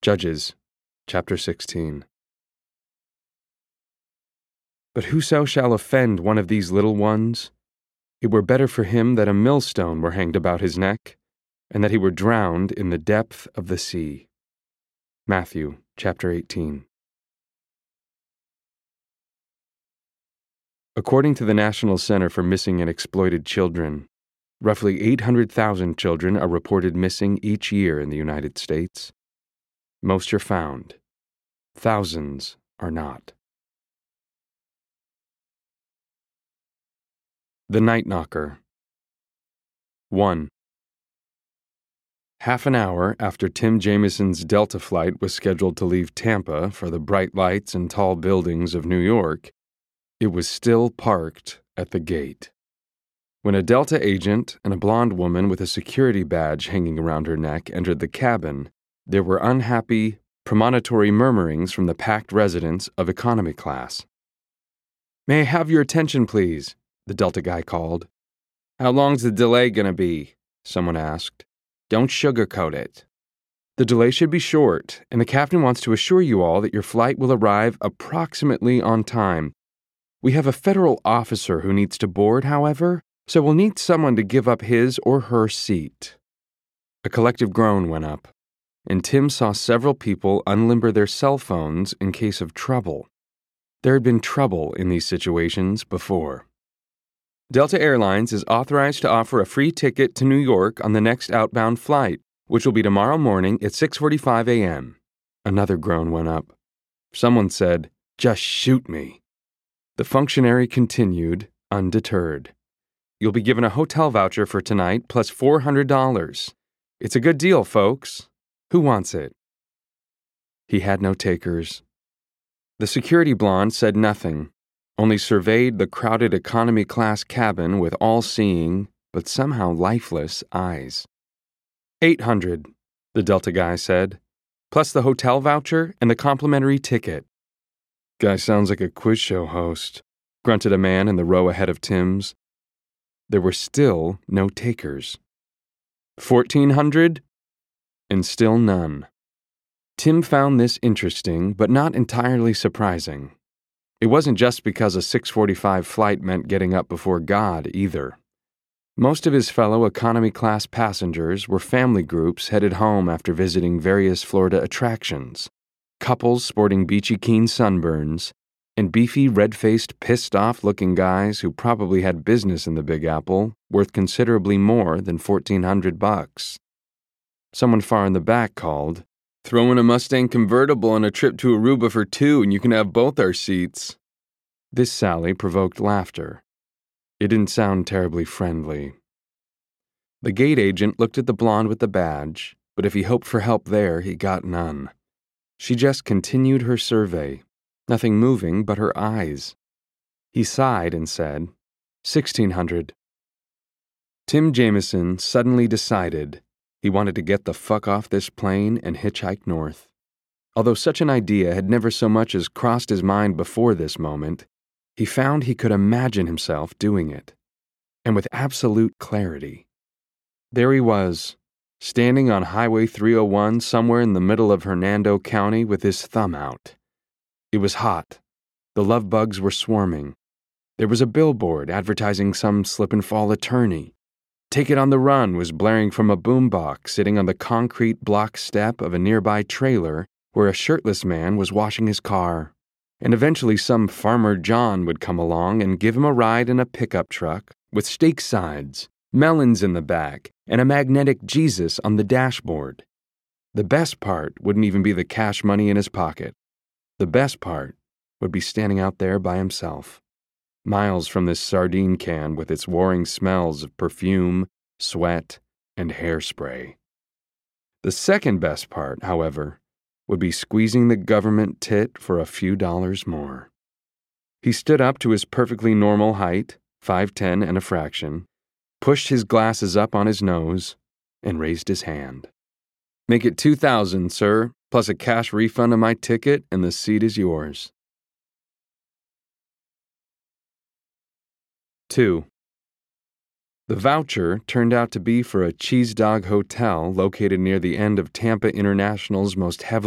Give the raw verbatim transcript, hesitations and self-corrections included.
Judges, chapter sixteen. But whoso shall offend one of these little ones, it were better for him that a millstone were hanged about his neck, and that he were drowned in the depth of the sea. Matthew, chapter eighteen. According to the National Center for Missing and Exploited Children, roughly eight hundred thousand children are reported missing each year in the United States. Most are found. Thousands are not. The Night Knocker. one. Half an hour after Tim Jamison's Delta flight was scheduled to leave Tampa for the bright lights and tall buildings of New York, it was still parked at the gate. When a Delta agent and a blonde woman with a security badge hanging around her neck entered the cabin, there were unhappy, premonitory murmurings from the packed residents of economy class. "May I have your attention, please?" the Delta guy called. "How long's the delay gonna be?" someone asked. "Don't sugarcoat it." "The delay should be short, and the captain wants to assure you all that your flight will arrive approximately on time. We have a federal officer who needs to board, however, so we'll need someone to give up his or her seat." A collective groan went up, and Tim saw several people unlimber their cell phones in case of trouble. There had been trouble in these situations before. Delta Airlines is authorized to offer a free ticket to New York on the next outbound flight, which will be tomorrow morning at six forty-five a.m. Another groan went up. Someone said, "Just shoot me." The functionary continued, undeterred. "You'll be given a hotel voucher for tonight plus four hundred dollars. It's a good deal, folks. Who wants it?" He had no takers. The security blonde said nothing, only surveyed the crowded economy class cabin with all-seeing, but somehow lifeless, eyes. Eight hundred, the Delta guy said, plus the hotel voucher and the complimentary ticket. "Guy sounds like a quiz show host," grunted a man in the row ahead of Tim's. There were still no takers. Fourteen hundred? And still none. Tim found this interesting, but not entirely surprising. It wasn't just because a six forty-five flight meant getting up before God, either. Most of his fellow economy-class passengers were family groups headed home after visiting various Florida attractions, couples sporting beachy keen sunburns, and beefy, red-faced, pissed-off-looking guys who probably had business in the Big Apple worth considerably more than fourteen hundred bucks. Someone far in the back called, "Throw in a Mustang convertible and a trip to Aruba for two, and you can have both our seats." This sally provoked laughter. It didn't sound terribly friendly. The gate agent looked at the blonde with the badge, but if he hoped for help there, he got none. She just continued her survey, nothing moving but her eyes. He sighed and said, sixteen hundred. Tim Jamison suddenly decided he wanted to get the fuck off this plane and hitchhike north. Although such an idea had never so much as crossed his mind before this moment, he found he could imagine himself doing it, and with absolute clarity. There he was, standing on Highway three oh one somewhere in the middle of Hernando County with his thumb out. It was hot. The love bugs were swarming. There was a billboard advertising some slip-and-fall attorney. "Take It on the Run" was blaring from a boombox sitting on the concrete block step of a nearby trailer where a shirtless man was washing his car. And eventually some Farmer John would come along and give him a ride in a pickup truck with steak sides, melons in the back, and a magnetic Jesus on the dashboard. The best part wouldn't even be the cash money in his pocket. The best part would be standing out there by himself, miles from this sardine can with its warring smells of perfume, sweat, and hairspray. The second best part, however, would be squeezing the government tit for a few dollars more. He stood up to his perfectly normal height, five ten and a fraction, pushed his glasses up on his nose, and raised his hand. "Make it two thousand, sir, plus a cash refund on my ticket, and the seat is yours." Two. The voucher turned out to be for a cheese dog hotel located near the end of Tampa International's most heavily